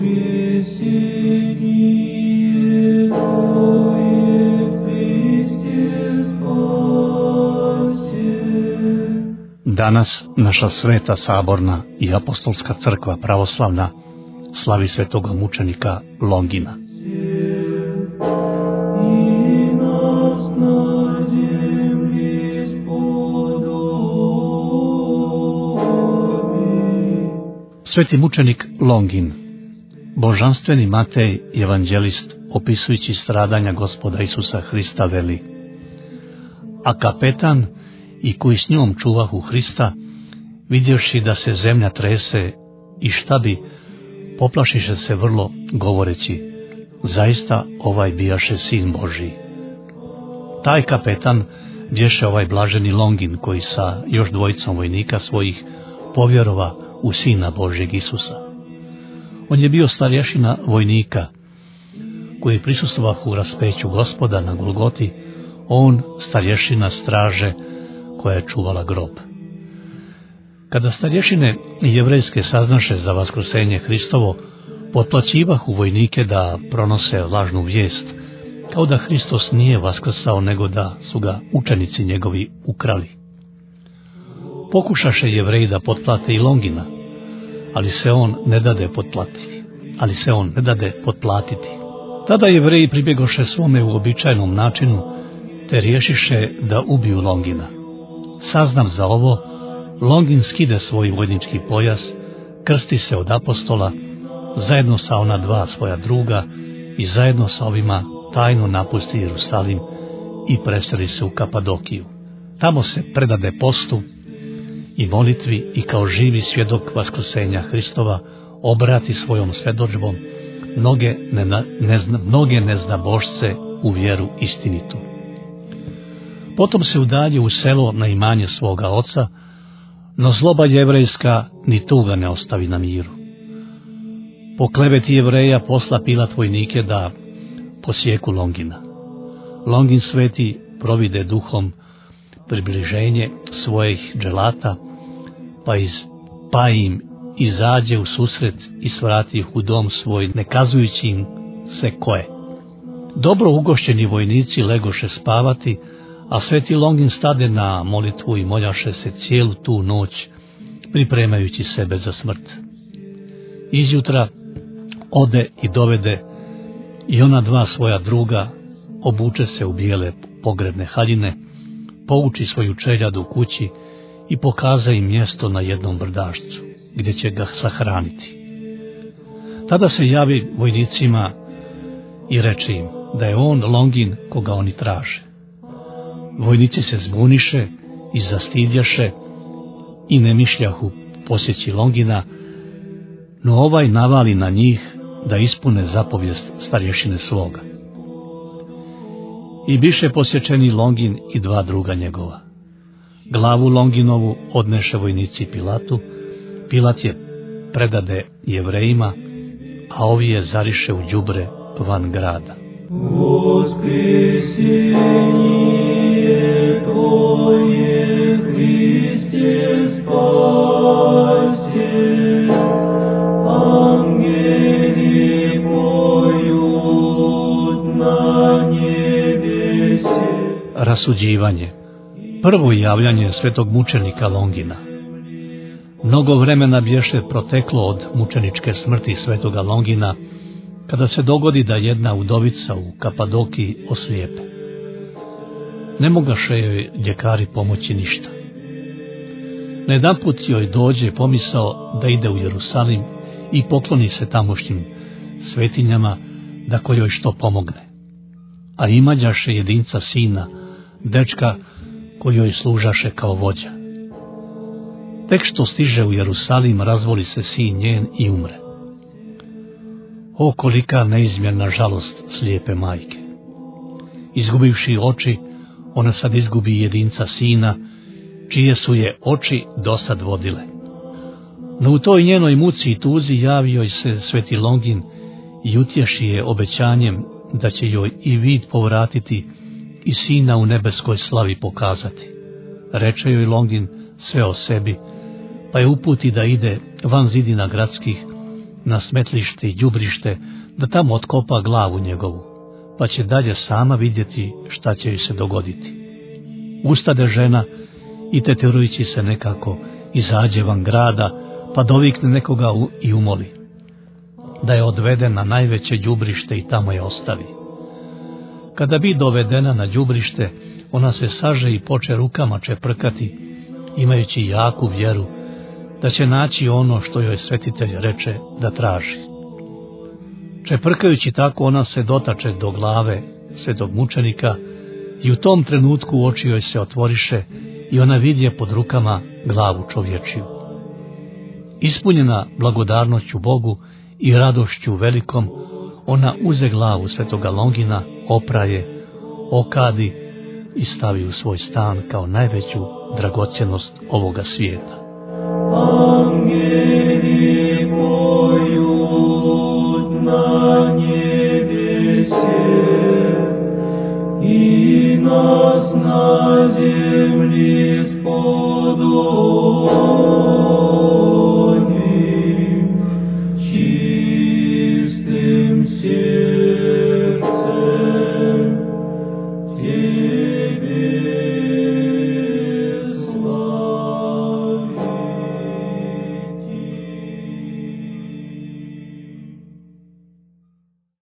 Danas naša sveta saborna i apostolska crkva pravoslavna slavi svetoga mučenika Longina. Sveti mučenik Longin, božanstveni Matej evanđelist, opisujući stradanja Gospoda Isusa Hrista, veli: a kapetan i koji s njom čuvahu Hrista, vidjevši da se zemlja trese i šta bi, poplašiše se vrlo, govoreći: zaista ovaj bijaše sin Božiji. Taj kapetan bješe ovaj blaženi Longin, koji sa još dvojicom vojnika svojih povjerova u Sina Božjeg Isusa. On je bio starješina vojnika, koji prisustovahu raspeću Gospoda na Golgoti, on starješina straže koja je čuvala grob. Kada starješine jevrejske saznaše za vaskrsenje Hristovo, potplaćivahu vojnike da pronose lažnu vijest, kao da Hristos nije vaskrsao, nego da su ga učenici njegovi ukrali. Pokušaše Jevreji da potplate i Longina, ali se on ne dade potplatiti. Tada Jevreji pribjegoše svome uobičajenom načinu, te riješiše da ubiju Longina. Saznam za ovo, Longin skide svoj vojnički pojas, krsti se od apostola, zajedno sa ona dva svoja druga i zajedno sa ovima tajno napusti Jerusalim i preseli se u Kapadokiju. Tamo se predade postu i molitvi i kao živi svjedok vaskrsenja Hristova obrati svojom svjedodžbom mnoge neznabošce u vjeru istinitu. Potom se udalji u selo na imanje svoga oca, no zloba jevrejska ni tuga ne ostavi na miru. Po kleveti Jevreja posla Pilat vojnike da posjeku Longina. Longin sveti provide duhom približenje svojih dželata, pa im izađe u susret i svrati ih u dom svoj, ne kazujući im se ko je. Dobro ugošćeni vojnici legoše spavati, a sveti Longin stade na molitvu i moljaše se cijelu tu noć, pripremajući sebe za smrt. Izjutra ode i dovede i ona dva svoja druga, obuče se u bijele pogrebne haljine, pouči svoju čeljadu kući i pokaza im mjesto na jednom brdašcu, gdje će ga sahraniti. Tada se javi vojnicima i reče im da je on Longin koga oni traže. Vojnici se zbuniše i zastidjaše i ne mišljahu posjeći Longina, no ovaj navali na njih da ispune zapovijest starješine svoga. I biše posječeni Longin i dva druga njegova. Glavu Longinovu odneše vojnici Pilatu, Pilat je predade Jevrejima, a ovi je zariše u đubre van grada. Tvoje, Hriste, spasi, angeli poют na nebesi. Rasuđivanje. Prvo javljanje svetog mučenika Longina. Mnogo vremena bješe proteklo od mučeničke smrti svetoga Longina, kada se dogodi da jedna udovica u Kapadokiji oslijepe. Ne mogaše joj ljekari pomoći ništa. Najedanput joj dođe pomisao da ide u Jerusalim i pokloni se tamošnjim svetinjama da ko joj što pomogne. A imađaše jedinca sina, dečka koji joj služaše kao vođa. Tek što stiže u Jerusalim, razvoli se sin njen i umre. O, kolika neizmjerna žalost slijepe majke! Izgubivši oči, ona sad izgubi jedinca sina, čije su je oči dosad vodile. No u toj njenoj muci i tuzi javi joj se sveti Longin i utješi je obećanjem da će joj i vid povratiti i sina u nebeskoj slavi pokazati. Reče joj Longin sve o sebi, pa je uputi da ide van zidina gradskih na smetlište i đubrište da tamo otkopa glavu njegovu, pa će dalje sama vidjeti šta će joj se dogoditi. Ustade žena i teterujući se nekako izađe van grada, pa dovikne nekoga i umoli da je odvede na najveće đubrište i tamo je ostavi. Kada bi dovedena na đubrište, ona se saže i poče rukama čeprkati, imajući jaku vjeru da će naći ono što joj svetitelj reče da traži. Čeprkajući tako, ona se dotače do glave svetog mučenika i u tom trenutku oči joj se otvoriše i ona vidje pod rukama glavu čovječiju. Ispunjena blagodarnošću Bogu i radošću velikom, ona uze glavu svetoga Longina, opraje, okadi i stavi u svoj stan kao najveću dragocjenost ovoga svijeta. Ангели поют на небесе, и нас на земле сподобят.